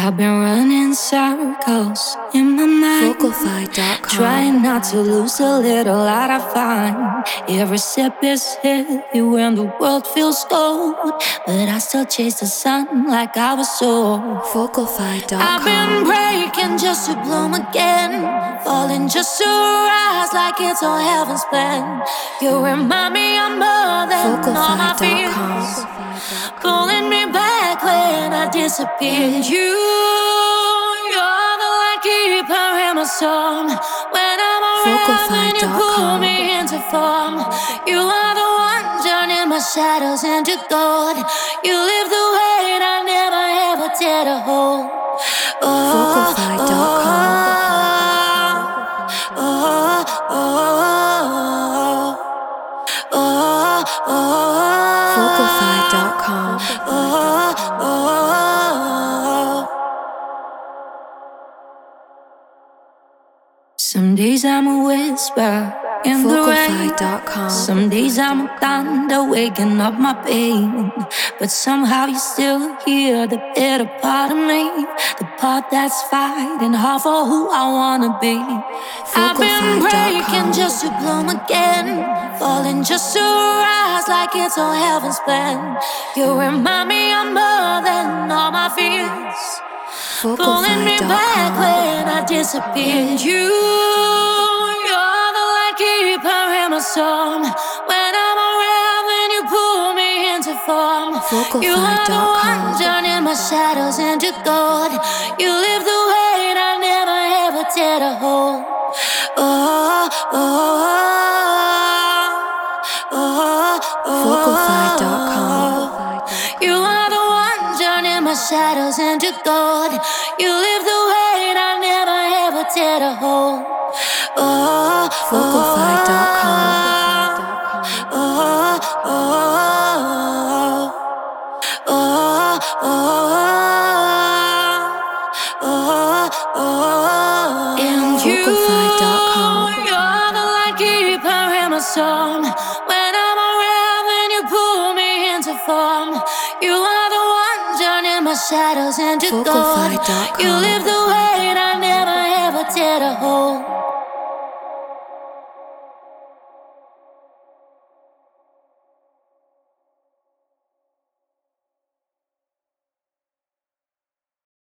I've been running circles in my mind, Vocalfy.com. trying not to lose a little light I find. Every step is heavy when the world feels cold, but I still chase the sun like I was sold. Vocalfy.com. I've been breaking just to bloom again, falling just to rise like it's all heaven's plan. You remind me I'm more than all my fears, pulling me back when I disappeared. You're the light keeper in my storm. When I'm around, when you pull me into form. You are the one turning my shadows into gold. You live the weight I never ever did to hold. Vocalfy.com. Some days I'm a whisper in the rain. Vocalfy.com. Some days I'm a thunder waking up my pain. But somehow you still hear the better part of me, the part that's fighting hard for who I wanna be. I've been breaking just to bloom again, falling just to rise like it's all heaven's plan. You remind me I'm more than all my fears, pulling me back when I disappeared. You're the light keeper in my storm. When I'm around, when you pull me into form. You are the one turning my shadows into gold. You live the weight I never ever did to hold. Vocalfy.com. You are the one turning my shadows into gold. You live the weight I never ever did to hold. Vocalfy.com. And Vocalfy.com. you're the light keeper in my storm. When I'm around, when you pull me into form. You are the one turning my shadows into gold. Vocalfy.com. You live the weight I never ever did to hold.